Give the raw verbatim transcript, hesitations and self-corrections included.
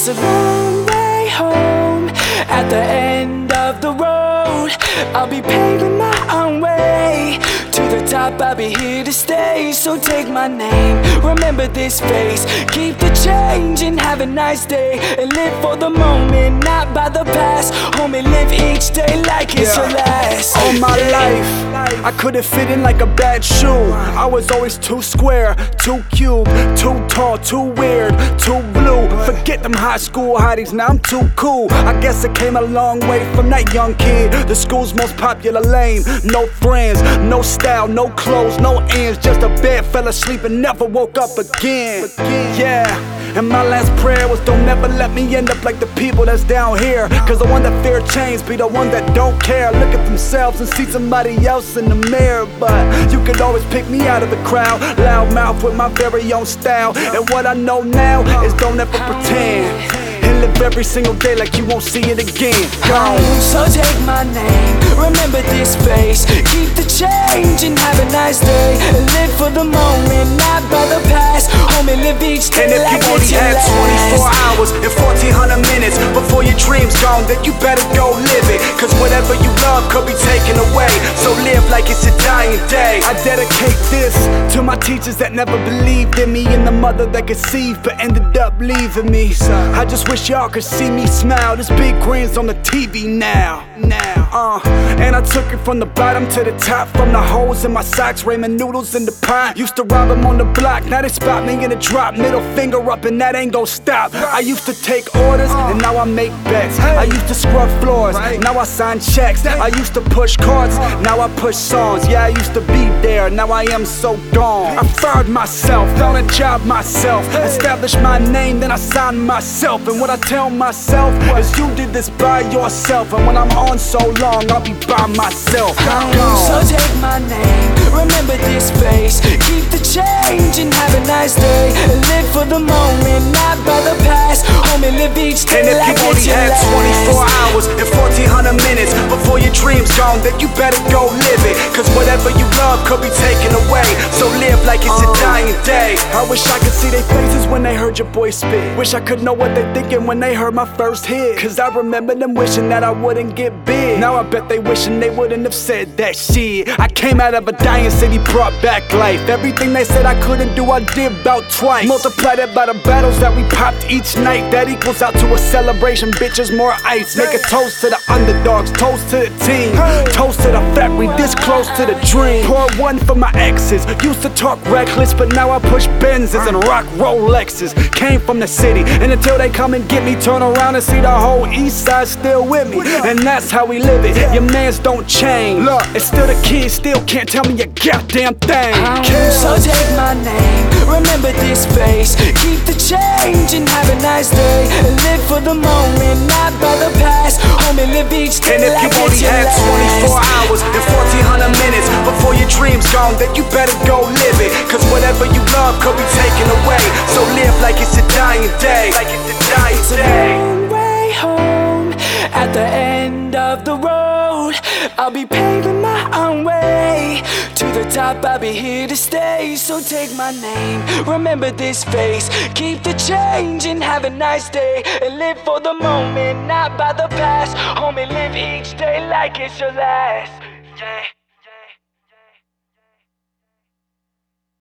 It's a long way home. At the end of the road, I'll be paving my own way. To the top, I'll be here to stay. So take my name, remember this face. Keep the change and have a nice day. And live for the moment, not by the past. Homie, live each day like it's Yeah. your last. All my life, I couldn't fit in like a bad shoe. I was always too square, too cute, too tall, too weird, too blue. Forget them high school hotties, now I'm too cool. I guess I came a long way from that young kid. The school's most popular lane. No friends, no style, no clothes, no ends. Just a bed, fell asleep and never woke up again. Yeah. And my last prayer was don't never let me end up like the people that's down here. Cause the one that fear change be the one that don't care. Look at themselves and see somebody else in the mirror. But you could always pick me out of the crowd. Loud mouth with my very own style. And what I know now is don't ever pretend. And live every single day like you won't see it again. Gone. So take my name, remember this face. Keep the change and have a nice day. And live for the moment, not by the past. Homie, live each day And if like you only it's your had twenty-four last. hours and fourteen hundred minutes before your dream's gone, then you better go live it. Cause whatever you love could be taken away. So live like it's your dying day. I dedicate this to my teachers that never believed in me, and the mother that conceived but ended up leaving me. I just wish y'all could see me smile. This big grin's on the T V now. Now, uh, and I took it from the bottom to the top. From the holes in my socks, ramen noodles in the pot. Used to rob them on the block, now they spot me in a drop. Middle finger up and that ain't gon' stop. I used to take orders and now I make bets. I used to scrub floors, now I sign checks. I used to push cards, now I push songs. Yeah, I used to be there, now I am so gone. I fired myself, found a job myself, established my name, then I signed myself. And what I tell myself is you did this by yourself. And when I'm on so long, I'll be by myself. I'm gone. So take my name, remember this face. Keep the change and have a nice day. And live for the moment, not by the past. Homie, live each day And if like you only it's your had last. twenty-four hours and fourteen hundred minutes before your dream's gone, then you better go live it. Cause whatever you love could be taken away. So live like it's your dying day. I wish I could see their faces when they heard your boy spit. Wish I could know what they thinking when they heard my first hit. Cause I remember them wishing that I wouldn't get big. Now I bet they wishing they wouldn't have said that shit. I came out of a dying city, brought back life. Everything they said I couldn't do, I did about twice. Multiply that by the battles that we popped each night. That equals out to a celebration, bitches, more ice. Make a toast to the underdogs, toast to the team, toast to the fact we this close to the dream. Pour one for my exes, used to talk reckless, but now I push Benzes and rock Rolexes. Came from the city, and until they come and get me, turn around and see the whole east side still with me. And that's how we live it, your mans don't change. Look, it's still the kid, still can't tell me a goddamn thing. So take my name, remember this face. Keep the change and have a nice day. And live for the moment, not by the past. Homie, live each day And if like you only it's your had twenty-four last. hours and fourteen hundred minutes before your dream's gone, then you better go live it. Cause whatever you love could be taken away. So live like it's your dying day. Like it's your dying It's a day. long way home. At the end of the road, I'll be paving my own way. To the top, I'll be here to stay. So take my name, remember this face. Keep the change and have a nice day. And live for the moment, not by the past. Homie, live each day like it's your last. Yeah.